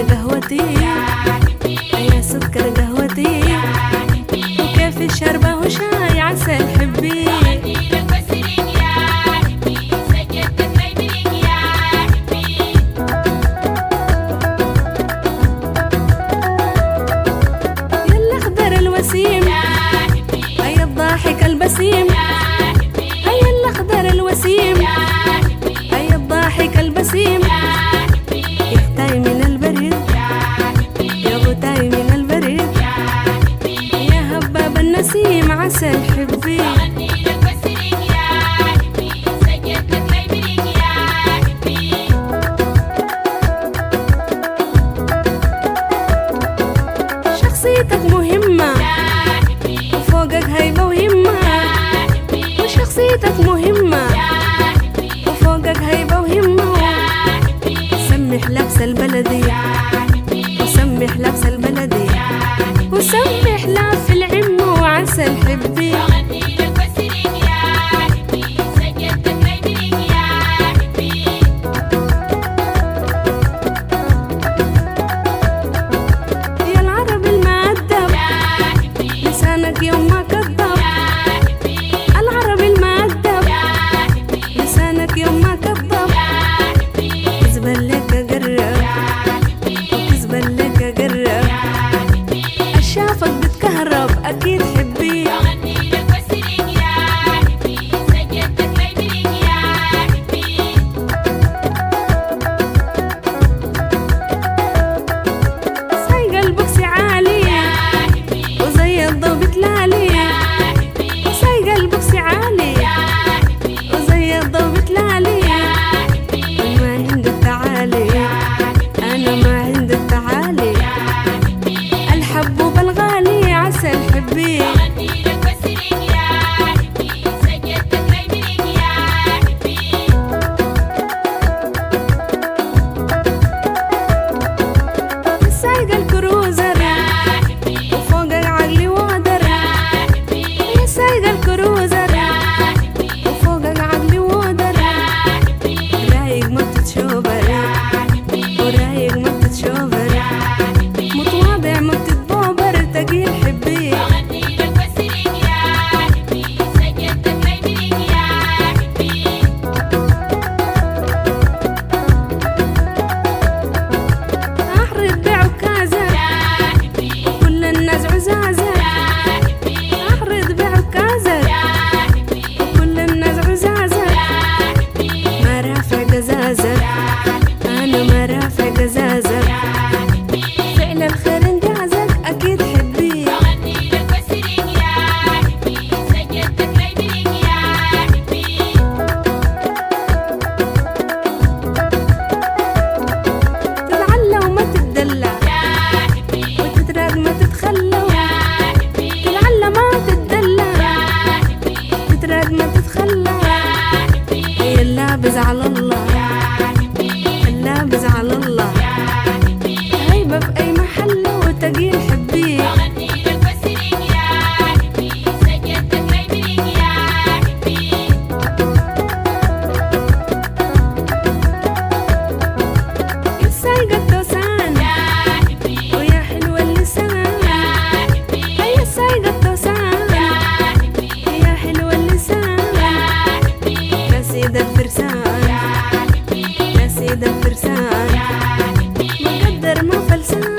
قهوتي يا سكر قهوتي، وكيف الشربة وشاي عسل حبي. يا الأخضر الوسيم هيا الضاحك البسيم، هيا الأخضر الوسيم هيا الضاحك البسيم، يختاي من البرد يا غتاي من البرد، يا هباب النسيم عسل حبي. شخصيتك مهمة وفوقك هيبة وهمة، وشخصيتك مهمة وفوقك هيبة وهمة، سمح لبس البلدي وسمح لبس البلدي، وسمح لف العم وعسل حبي. يا العرب المؤدب لسانك يوم ما كذب، العرب المؤدب لسانك يوم ما كذب، كذبا لك قرب وكذبا لك قرب، شافك بتكهرب أكيد حبي. سايق البوكسي عالي وزي الضو بتلالي، سايق البوكسي عالي وزي الضو بتلالي، ما عند التعالي أنا ما عند التعالي، الحبوب الغالي عسل حبي. سايق الكروزر وفوقك عقلي وادر، يا سايق الكروزر وفوقك عقلي وادر، رايق ما بتتشوبر ورايق ما بتتشوبر، متواضع ما بتتبوبر تقيل حبي. أحرد بعكازك وكل الناس عزازك، أحرد بعكازك وكل الناس عزازك، ما رافع قزازك أنا ما رافع قزازك، فعل الخير انجازك أكيد حبي. تتعلى وما تتدلى وتتراق ما تتخلى، تتعلى ما تتدلى تتراق ما تتخلى، هي اللابس على الله اللابس على الله، هيبة في أي محل وتقيل حبي. يا سايقة التوسان ويا حلوة اللسان، يا سايقة التوسان يا حلوة اللسان، يا سيد الفرسان يا سيد الفرسان، مقدر ما فلسان